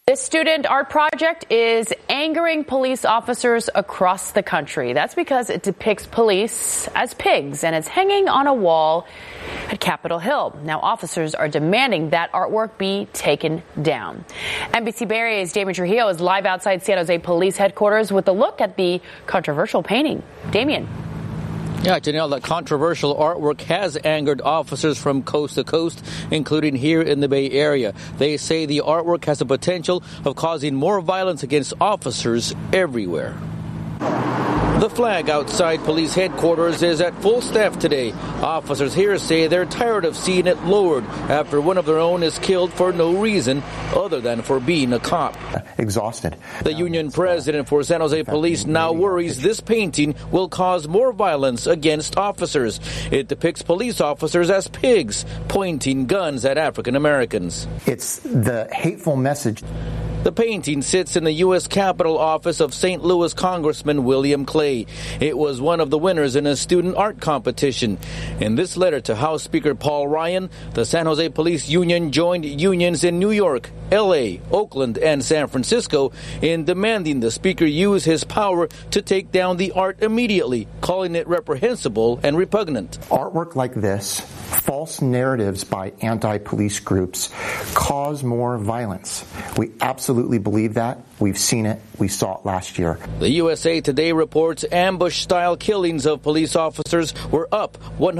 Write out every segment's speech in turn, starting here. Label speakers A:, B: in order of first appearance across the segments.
A: This student art project is angering police officers across the country. That's because it depicts police as pigs, and it's hanging on a wall at Capitol Hill. Now, officers are demanding that artwork be taken down. NBC Bay Area's Damien Trujillo is live outside San Jose Police Headquarters with a look at the controversial painting. Damien.
B: Yeah, Janelle, that controversial artwork has angered officers from coast to coast, including here in the Bay Area. They say the artwork has the potential of causing more violence against officers everywhere. The flag outside police headquarters is at full staff today. Officers here say they're tired of seeing it lowered after one of their own is killed for no reason other than for being a cop.
C: Exhausted.
B: The union president for San Jose Police now worries this painting will cause more violence against officers. It depicts police officers as pigs, pointing guns at African Americans.
C: It's the hateful message.
B: The painting sits in the U.S. Capitol office of St. Louis Congressman William Clay. It was one of the winners in a student art competition. In this letter to House Speaker Paul Ryan, the San Jose Police Union joined unions in New York, L.A., Oakland, and San Francisco in demanding the Speaker use his power to take down the art immediately, calling it reprehensible and repugnant.
C: Artwork like this, false narratives by anti-police groups, cause more violence. We absolutely believe that. We've seen it. We saw it last year.
B: The USA Today reports ambush-style killings of police officers were up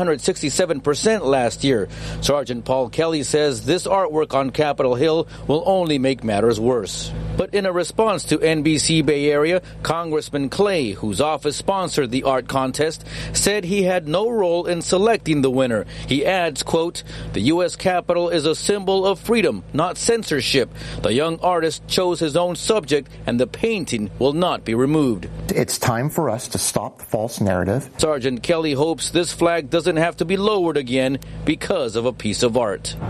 B: 167% last year. Sergeant Paul Kelly says this artwork on Capitol Hill will only make matters worse. But in a response to NBC Bay Area, Congressman Clay, whose office sponsored the art contest, said he had no role in selecting the winner. He adds, quote, "The U.S. Capitol is a symbol of freedom, not censorship. The young artist chose his own subject, and the painting will not be removed."
C: It's time for us to stop the false narrative.
B: Sergeant Kelly hopes this flag doesn't have to be lowered again because of a piece of art.